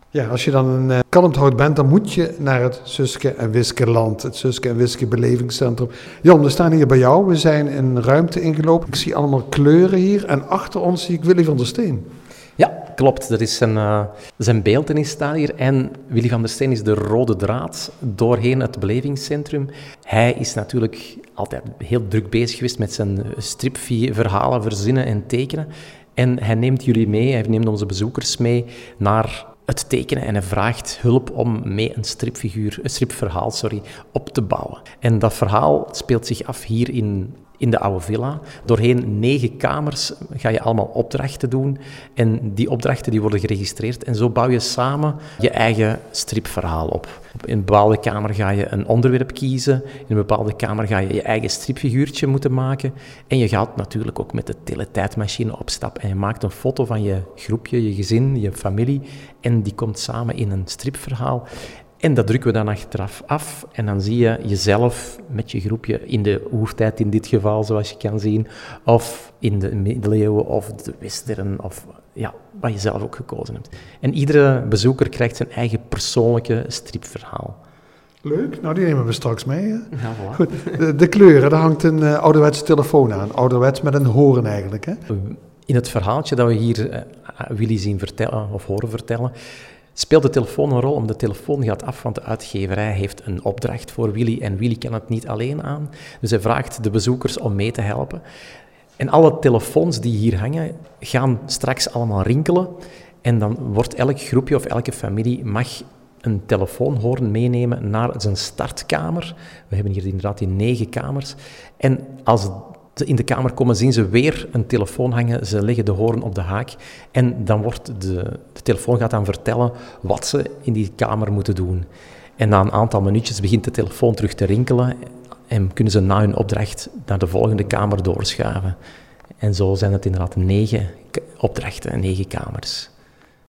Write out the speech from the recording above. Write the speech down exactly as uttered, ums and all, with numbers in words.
Ja, als je dan een uh, kalmthout bent, dan moet je naar het Suske en Wiske land, het Suske en Wiske belevingscentrum. Jan, we staan hier bij jou, we zijn een ruimte ingelopen. Ik zie allemaal kleuren hier en achter ons zie ik Willy van der Steen. Ja, klopt. Er is een, uh, zijn beeltenis staat hier en Willy van der Steen is de rode draad doorheen het belevingscentrum. Hij is natuurlijk altijd heel druk bezig geweest met zijn stripverhalen verzinnen en tekenen. En hij neemt jullie mee, hij neemt onze bezoekers mee naar het tekenen en hij vraagt hulp om mee een stripfiguur, een stripverhaal sorry, op te bouwen. En dat verhaal speelt zich af hier in, in de oude villa. Doorheen negen kamers ga je allemaal opdrachten doen en die opdrachten die worden geregistreerd en zo bouw je samen je eigen stripverhaal op. In een bepaalde kamer ga je een onderwerp kiezen, in een bepaalde kamer ga je je eigen stripfiguurtje moeten maken en je gaat natuurlijk ook met de teletijdmachine op stap en je maakt een foto van je groepje, je gezin, je familie en die komt samen in een stripverhaal. En dat drukken we dan achteraf af en dan zie je jezelf met je groepje in de oertijd in dit geval, zoals je kan zien, of in de middeleeuwen of de western, of ja, wat je zelf ook gekozen hebt. En iedere bezoeker krijgt zijn eigen persoonlijke stripverhaal. Leuk, nou die nemen we straks mee. Hè? Ja, voilà. Goed, de, de kleuren, daar hangt een uh, ouderwetse telefoon aan. Ouderwets met een hoorn eigenlijk. Hè? In het verhaaltje dat we hier uh, Willy zien vertellen, of horen vertellen, speelt de telefoon een rol, omdat de telefoon gaat af, want de uitgeverij heeft een opdracht voor Willy en Willy kan het niet alleen aan. Dus hij vraagt de bezoekers om mee te helpen. En alle telefoons die hier hangen, gaan straks allemaal rinkelen en dan wordt elk groepje of elke familie mag een telefoonhoorn meenemen naar zijn startkamer. We hebben hier inderdaad die negen kamers. En als ze in de kamer komen, zien ze weer een telefoon hangen. Ze leggen de hoorn op de haak. En dan wordt de, de telefoon gaat dan vertellen wat ze in die kamer moeten doen. En na een aantal minuutjes begint de telefoon terug te rinkelen. En kunnen ze na hun opdracht naar de volgende kamer doorschuiven. En zo zijn het inderdaad negen opdrachten en negen kamers.